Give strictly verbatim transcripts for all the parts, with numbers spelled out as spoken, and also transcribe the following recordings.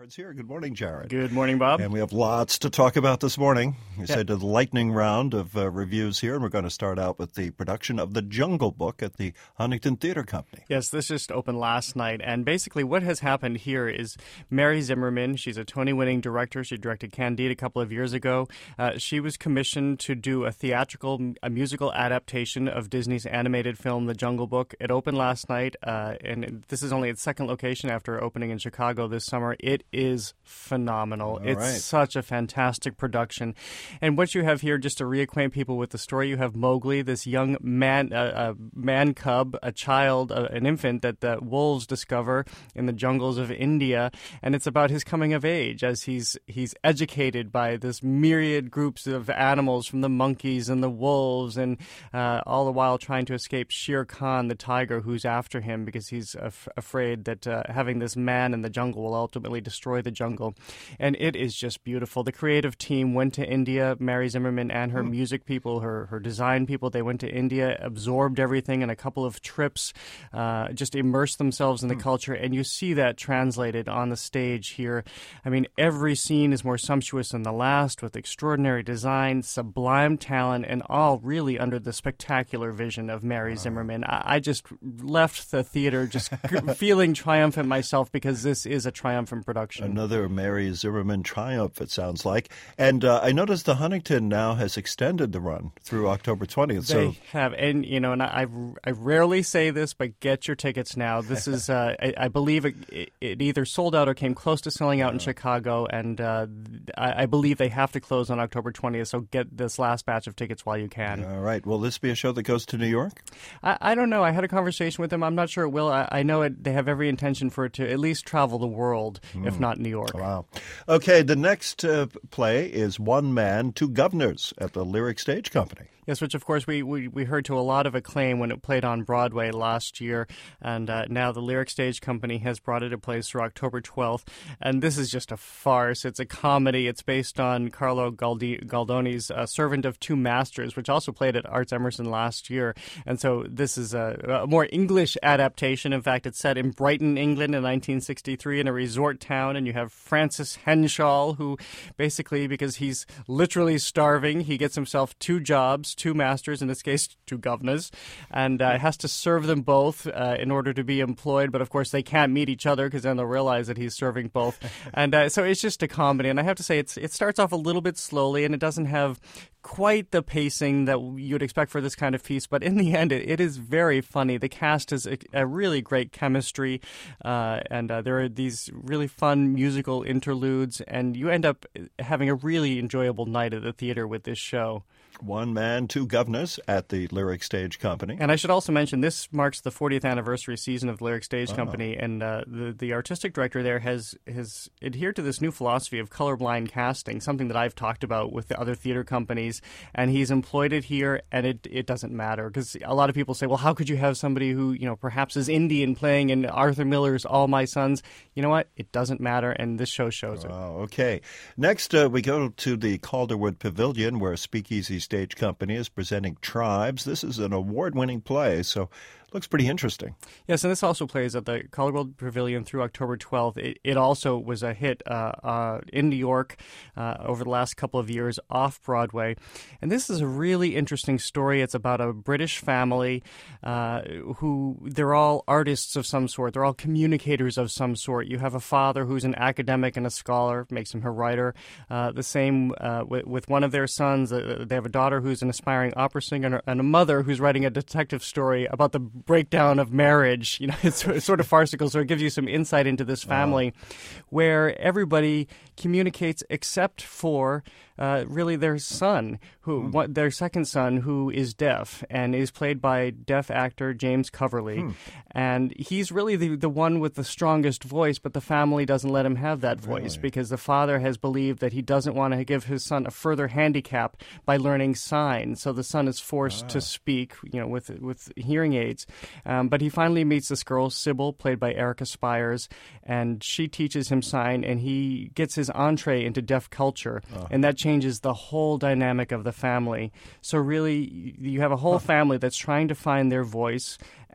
Jared's here. Good morning, Jared. Good morning, Bob. And we have lots to talk about this morning. We yeah. said the lightning round of uh, reviews here, and we're going to start out with the production of The Jungle Book at the Huntington Theater Company. Yes, this just opened last night, and basically what has happened here is Mary Zimmerman, she's a Tony-winning director. She directed Candide a couple of years ago. Uh, she was commissioned to do a theatrical, a musical adaptation of Disney's animated film, The Jungle Book. It opened last night, uh, and this is only its second location after opening in Chicago this summer. It is phenomenal. All it's right. such a fantastic production. And what you have here, just to reacquaint people with the story, you have Mowgli, this young man, uh, a man cub, a child, uh, an infant that the wolves discover in the jungles of India, and it's about his coming of age as he's he's educated by this myriad groups of animals, from the monkeys and the wolves, and uh, all the while trying to escape Shere Khan, the tiger, who's after him because he's af- afraid that uh, having this man in the jungle will ultimately destroy the jungle. And it is just beautiful. The creative team went to India, Mary Zimmerman and her mm. music people, her, her design people. They went to India, absorbed everything in a couple of trips, uh, just immersed themselves in the mm. culture. And you see that translated on the stage here. I mean, every scene is more sumptuous than the last, with extraordinary design, sublime talent, and all really under the spectacular vision of Mary wow. Zimmerman. I, I just left the theater just feeling triumphant myself, because this is a triumphant production. Another Mary Zimmerman triumph, it sounds like. And uh, I noticed the Huntington now has extended the run through October twentieth. They so. have. And, you know, and I, I rarely say this, but get your tickets now. This is, uh, I, I believe it, it either sold out or came close to selling out in Chicago, and uh, I, I believe they have to close on October twentieth, so get this last batch of tickets while you can. All right. Will this be a show that goes to New York? I, I don't know. I had a conversation with them. I'm not sure it will. I, I know it, they have every intention for it to at least travel the world, mm. if not New York. Wow. Okay, the next uh, play is One Man, Two Governors at the Lyric Stage Company. Yes, which, of course, we, we, we heard to a lot of acclaim when it played on Broadway last year. And uh, now the Lyric Stage Company has brought it to place through October twelfth. And this is just a farce. It's a comedy. It's based on Carlo Galdi- Galdoni's uh, Servant of Two Masters, which also played at Arts Emerson last year. And so this is a, a more English adaptation. In fact, it's set in Brighton, England in nineteen sixty-three in a resort town. And you have Francis Henshaw, who basically, because he's literally starving, he gets himself two jobs, two masters, in this case, two governors, and uh, has to serve them both uh, in order to be employed. But, of course, they can't meet each other, because then they'll realize that he's serving both. and uh, so it's just a comedy. And I have to say, it's it starts off a little bit slowly, and it doesn't have quite the pacing that you'd expect for this kind of piece. But in the end, it, it is very funny. The cast has a, a really great chemistry, uh, and uh, there are these really fun musical interludes, and you end up having a really enjoyable night at the theater with this show. One Man, Two Governors at the Lyric Stage Company. And I should also mention, this marks the fortieth anniversary season of the Lyric Stage oh. Company, and uh, the, the artistic director there has, has adhered to this new philosophy of colorblind casting, something that I've talked about with the other theater companies, and he's employed it here, and it, it doesn't matter, because a lot of people say, well, how could you have somebody who, you know, perhaps is Indian playing in Arthur Miller's All My Sons? You know what? It doesn't matter, and this show shows it. Oh, okay. Next, uh, we go to the Calderwood Pavilion, where Speakeasy Stage Company is presenting Tribes. This is an award-winning play, so it looks pretty interesting. Yes, and this also plays at the Calderwood Pavilion through October twelfth. It, it also was a hit uh, uh, in New York uh, over the last couple of years off-Broadway. And this is a really interesting story. It's about a British family uh, who, they're all artists of some sort. They're all communicators of some sort. You have a father who's an academic and a scholar, makes him a writer. Uh, the same uh, with, with one of their sons. Uh, they have a daughter who's an aspiring opera singer, and a mother who's writing a detective story about the breakdown of marriage. You know, it's, it's sort of farcical, so it gives you some insight into this family wow. where everybody communicates except for uh, really their son, who hmm. what, their second son, who is deaf and is played by deaf actor James Coverley. Hmm. And he's really the, the one with the strongest voice, but the family doesn't let him have that voice really? because the father has believed that he doesn't want to give his son a further handicap by learning signs. So the son is forced ah. to speak, you know, with with hearing aids. Um, but he finally meets this girl, Sybil, played by Erica Spires, and she teaches him sign, and he gets his entree into deaf culture, uh-huh. and that changes the whole dynamic of the family. So really, you have a whole family that's trying to find their voice,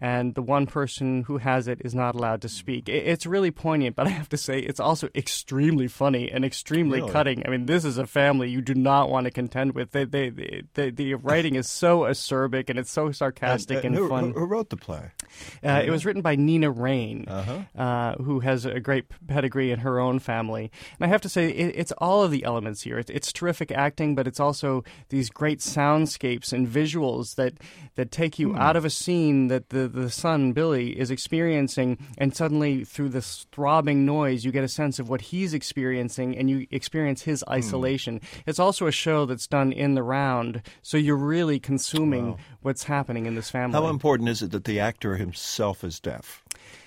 and the one person who has it is not allowed to speak. It's really poignant, but I have to say it's also extremely funny and extremely really? cutting. I mean, this is a family you do not want to contend with. They, they, they, they, the writing is so acerbic and it's so sarcastic and, and, and who, fun. Who wrote the play? Uh, it was written by Nina Rain, uh-huh. uh, who has a great pedigree in her own family. And I have to say, it, it's all of the elements here. It's, it's terrific acting, but it's also these great soundscapes and visuals that, that take you hmm. out of a scene that the, the son, Billy, is experiencing, and suddenly through this throbbing noise, you get a sense of what he's experiencing, and you experience his isolation. Hmm. It's also a show that's done in the round, so you're really consuming wow. what's happening in this family. How important is it that the actor himself is deaf?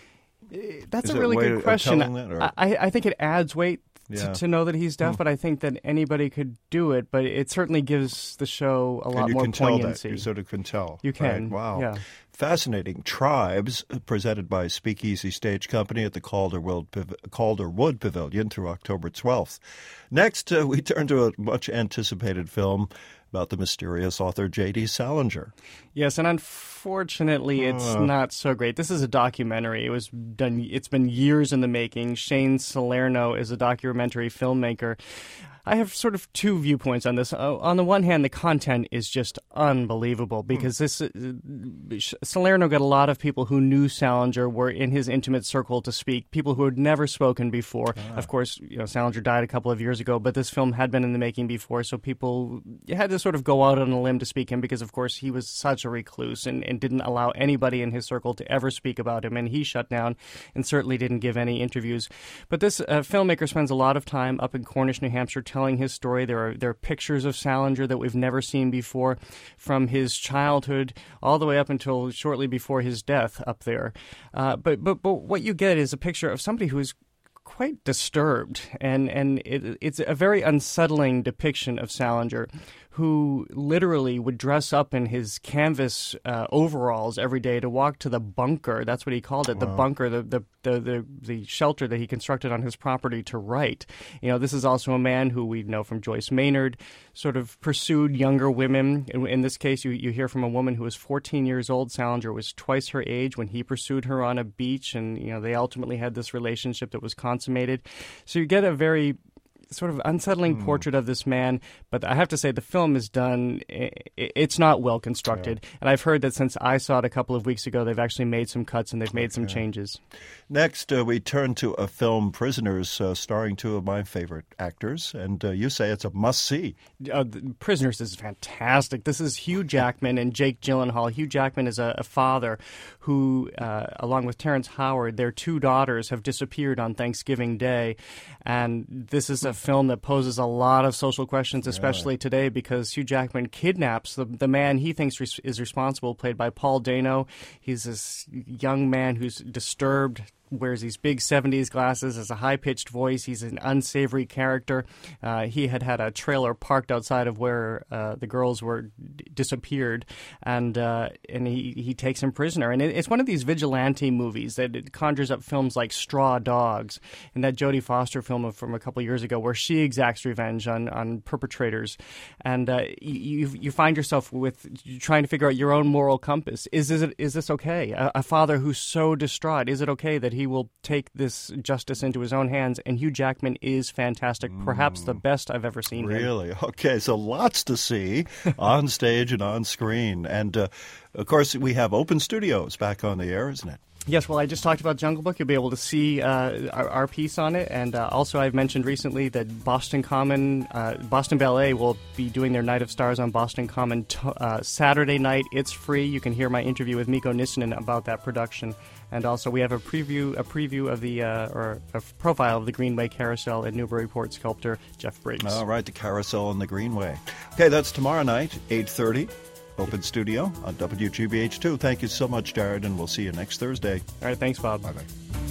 That's is a really good question. That, I, I think it adds weight yeah. to, to know that he's deaf, hmm. but I think that anybody could do it. But it certainly gives the show a lot and you more can tell poignancy. That. You sort of can tell. You can. Right? Wow. Yeah. Fascinating. Tribes, presented by Speakeasy Stage Company at the Calderwood, Calderwood Pavilion through October twelfth. Next, uh, we turn to a much-anticipated film about the mysterious author J D. Salinger. Yes, and unfortunately, it's uh. not so great. This is a documentary. It was done. It's been years in the making. Shane Salerno is a documentary filmmaker. I have sort of two viewpoints on this. Uh, on the one hand, the content is just unbelievable because this uh, Salerno got a lot of people who knew Salinger, were in his intimate circle to speak, people who had never spoken before. Ah. Of course, you know, Salinger died a couple of years ago, but this film had been in the making before, so people had to sort of go out on a limb to speak him because, of course, he was such a recluse and, and didn't allow anybody in his circle to ever speak about him, and he shut down and certainly didn't give any interviews. But this uh, filmmaker spends a lot of time up in Cornish, New Hampshire, telling his story. There are there are pictures of Salinger that we've never seen before, from his childhood all the way up until shortly before his death up there. Uh, but but but what you get is a picture of somebody who is quite disturbed, and and it, it's a very unsettling depiction of Salinger, who literally would dress up in his canvas uh, overalls every day to walk to the bunker. That's what he called it, wow. the bunker, the, the the the the shelter that he constructed on his property to write. You know, this is also a man who we know from Joyce Maynard sort of pursued younger women. In, in this case, you, you hear from a woman who was fourteen years old. Salinger was twice her age when he pursued her on a beach, and, you know, they ultimately had this relationship that was consummated. So you get a very sort of unsettling mm. portrait of this man, but I have to say the film is done, it's not well constructed, yeah. and I've heard that since I saw it a couple of weeks ago, they've actually made some cuts and they've made okay. some changes. Next, uh, we turn to a film, Prisoners, uh, starring two of my favorite actors, and uh, you say it's a must-see. Uh, Prisoners is fantastic. This is Hugh Jackman and Jake Gyllenhaal. Hugh Jackman is a, a father who, uh, along with Terrence Howard, their two daughters have disappeared on Thanksgiving Day, and this is a film that poses a lot of social questions, especially yeah. today, because Hugh Jackman kidnaps the the man he thinks res- is responsible, played by Paul Dano. He's this young man who's disturbed, wears these big seventies glasses, has a high-pitched voice. He's an unsavory character. Uh, he had had a trailer parked outside of where uh, the girls were d- disappeared, and uh, and he, he takes him prisoner. And it, it's one of these vigilante movies that it conjures up films like Straw Dogs and that Jodie Foster film from a couple years ago where she exacts revenge on, on perpetrators. And uh, you you find yourself with trying to figure out your own moral compass. Is, is, it, is this okay? A, a father who's so distraught, is it okay that he will take this justice into his own hands? And Hugh Jackman is fantastic, perhaps the best I've ever seen really? him. Okay, so lots to see on stage and on screen. And, uh, of course, we have Open Studios back on the air, isn't it? Yes, well, I just talked about Jungle Book. You'll be able to see uh, our, our piece on it. And uh, also I've mentioned recently that Boston Common, uh, Boston Ballet will be doing their Night of Stars on Boston Common t- uh, Saturday night. It's free. You can hear my interview with Mikko Nissinen about that production. And also we have a preview a preview of the, uh, or a profile of the Greenway Carousel and Newburyport sculptor Jeff Briggs. All right, the Carousel and the Greenway. Okay, that's tomorrow night, eight thirty. Open Studio on W G B H two. Thank you so much, Jared, and we'll see you next Thursday. All right, thanks, Bob. Bye-bye.